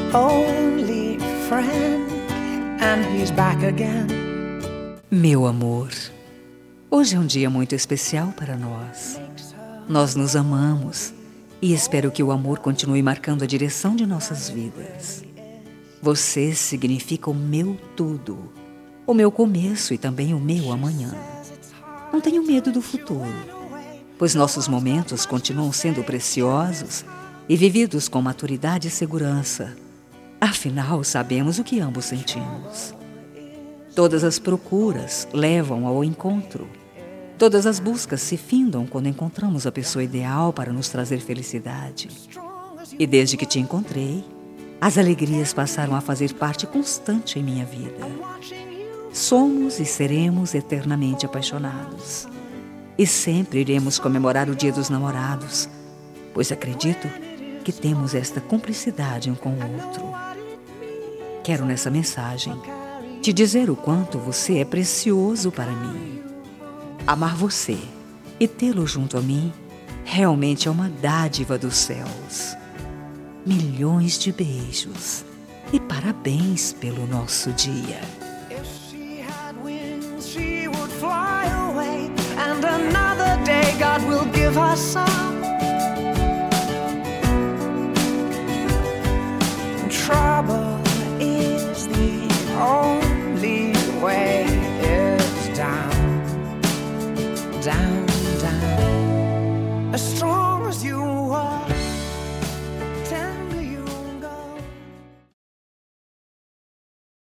only friend, and he's back again. Meu amor, hoje é um dia muito especial para nós. Nós nos amamos e espero que o amor continue marcando a direção de nossas vidas. Você significa o meu tudo, o meu começo e também o meu amanhã. Não tenho medo do futuro, pois nossos momentos continuam sendo preciosos e vividos com maturidade e segurança. Afinal, sabemos o que ambos sentimos. Todas as procuras levam ao encontro. Todas as buscas se findam quando encontramos a pessoa ideal para nos trazer felicidade. E desde que te encontrei, as alegrias passaram a fazer parte constante em minha vida. Somos e seremos eternamente apaixonados. E sempre iremos comemorar o Dia dos Namorados, pois acredito que temos esta cumplicidade um com o outro. Quero nessa mensagem te dizer o quanto você é precioso para mim. Amar você e tê-lo junto a mim realmente é uma dádiva dos céus. Milhões de beijos e parabéns pelo nosso dia. She would fly away, and another day God will give her some.